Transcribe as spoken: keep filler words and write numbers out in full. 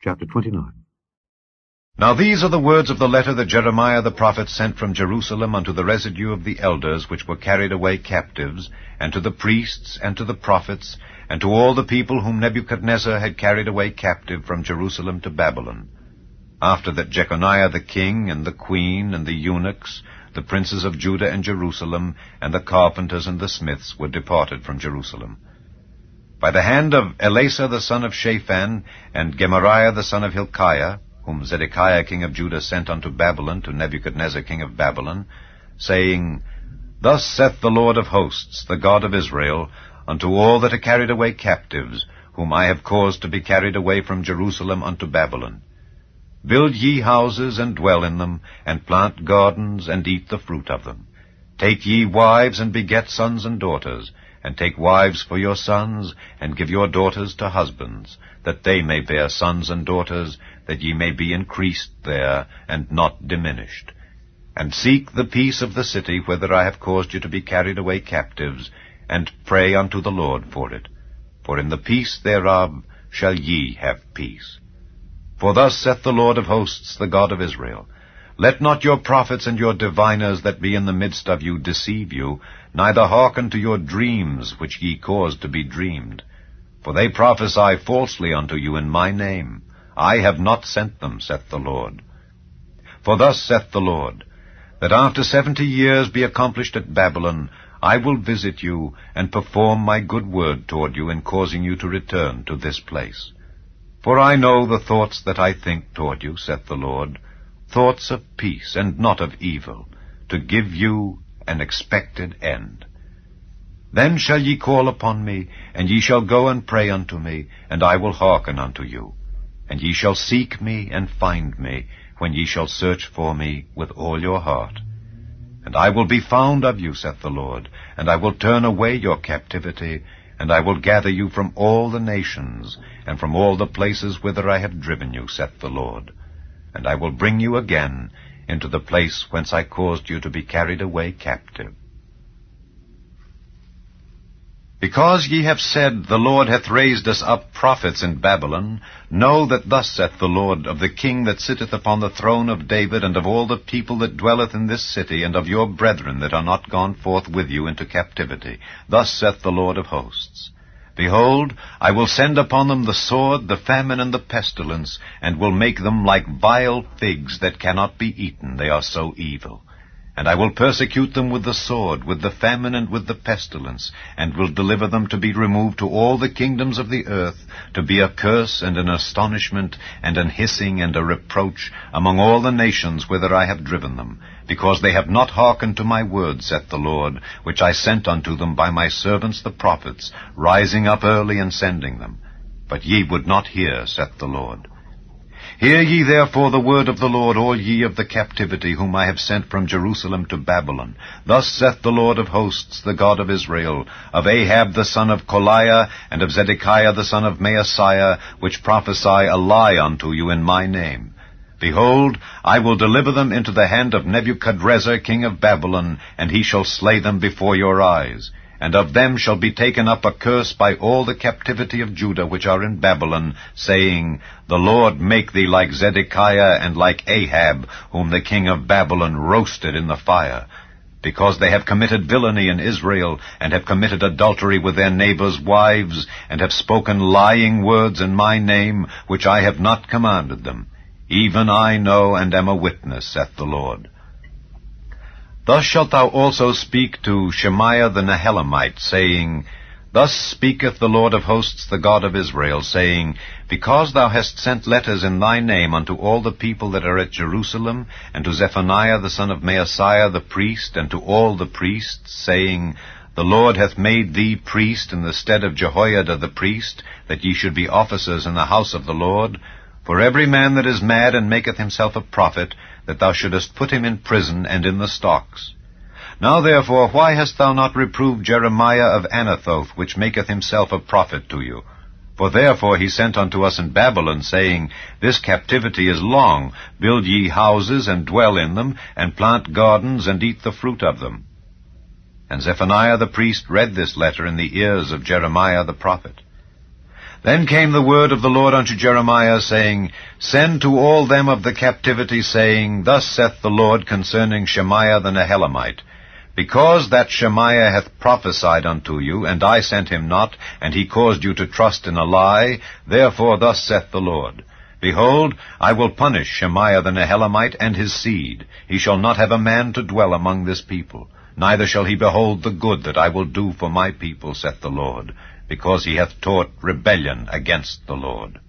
Chapter twenty-nine. Now these are the words of the letter that Jeremiah the prophet sent from Jerusalem unto the residue of the elders which were carried away captives, and to the priests, and to the prophets, and to all the people whom Nebuchadnezzar had carried away captive from Jerusalem to Babylon, after that Jeconiah the king, and the queen, and the eunuchs, the princes of Judah and Jerusalem, and the carpenters and the smiths were departed from Jerusalem. By the hand of Elasah the son of Shaphan, and Gemariah the son of Hilkiah, whom Zedekiah king of Judah sent unto Babylon to Nebuchadnezzar king of Babylon, saying, Thus saith the Lord of hosts, the God of Israel, unto all that are carried away captives, whom I have caused to be carried away from Jerusalem unto Babylon. Build ye houses, and dwell in them, and plant gardens, and eat the fruit of them. Take ye wives, and beget sons and daughters, and take wives for your sons, and give your daughters to husbands, that they may bear sons and daughters, that ye may be increased there, and not diminished. And seek the peace of the city whither I have caused you to be carried away captives, and pray unto the Lord for it. For in the peace thereof shall ye have peace. For thus saith the Lord of hosts, the God of Israel, Let not your prophets and your diviners that be in the midst of you deceive you, neither hearken to your dreams which ye cause to be dreamed. For they prophesy falsely unto you in my name. I have not sent them, saith the Lord. For thus saith the Lord, that after seventy years be accomplished at Babylon, I will visit you, and perform my good word toward you in causing you to return to this place. For I know the thoughts that I think toward you, saith the Lord, thoughts of peace and not of evil, to give you an expected end. Then shall ye call upon me, and ye shall go and pray unto me, and I will hearken unto you. And ye shall seek me and find me, when ye shall search for me with all your heart. And I will be found of you, saith the Lord, and I will turn away your captivity, and I will gather you from all the nations, and from all the places whither I have driven you, saith the Lord. And I will bring you again into the place whence I caused you to be carried away captive. Because ye have said, The Lord hath raised us up prophets in Babylon, know that thus saith the Lord of the king that sitteth upon the throne of David, and of all the people that dwelleth in this city, and of your brethren that are not gone forth with you into captivity. Thus saith the Lord of hosts, Behold, I will send upon them the sword, the famine, and the pestilence, and will make them like vile figs that cannot be eaten, they are so evil. And I will persecute them with the sword, with the famine, and with the pestilence, and will deliver them to be removed to all the kingdoms of the earth, to be a curse and an astonishment, and an hissing and a reproach among all the nations whither I have driven them, because they have not hearkened to my word, saith the Lord, which I sent unto them by my servants the prophets, rising up early and sending them. But ye would not hear, saith the Lord. Hear ye therefore the word of the Lord, all ye of the captivity, whom I have sent from Jerusalem to Babylon. Thus saith the Lord of hosts, the God of Israel, of Ahab the son of Koliah, and of Zedekiah the son of Maaseiah, which prophesy a lie unto you in my name. Behold, I will deliver them into the hand of Nebuchadrezzar king of Babylon, and he shall slay them before your eyes. And of them shall be taken up a curse by all the captivity of Judah which are in Babylon, saying, The Lord make thee like Zedekiah and like Ahab, whom the king of Babylon roasted in the fire. Because they have committed villainy in Israel, and have committed adultery with their neighbors' wives, and have spoken lying words in my name, which I have not commanded them. Even I know and am a witness, saith the Lord. Thus shalt thou also speak to Shemaiah the Nehelamite, saying, Thus speaketh the Lord of hosts, the God of Israel, saying, Because thou hast sent letters in thy name unto all the people that are at Jerusalem, and to Zephaniah the son of Maaseiah the priest, and to all the priests, saying, The Lord hath made thee priest in the stead of Jehoiada the priest, that ye should be officers in the house of the Lord. For every man that is mad and maketh himself a prophet, that thou shouldest put him in prison and in the stocks. Now therefore, why hast thou not reproved Jeremiah of Anathoth, which maketh himself a prophet to you? For therefore he sent unto us in Babylon, saying, This captivity is long. Build ye houses, and dwell in them, and plant gardens, and eat the fruit of them. And Zephaniah the priest read this letter in the ears of Jeremiah the prophet. Then came the word of the Lord unto Jeremiah, saying, Send to all them of the captivity, saying, Thus saith the Lord concerning Shemaiah the Nehelamite, Because that Shemaiah hath prophesied unto you, and I sent him not, and he caused you to trust in a lie, therefore thus saith the Lord, Behold, I will punish Shemaiah the Nehelamite and his seed. He shall not have a man to dwell among this people, neither shall he behold the good that I will do for my people, saith the Lord, because he hath taught rebellion against the Lord.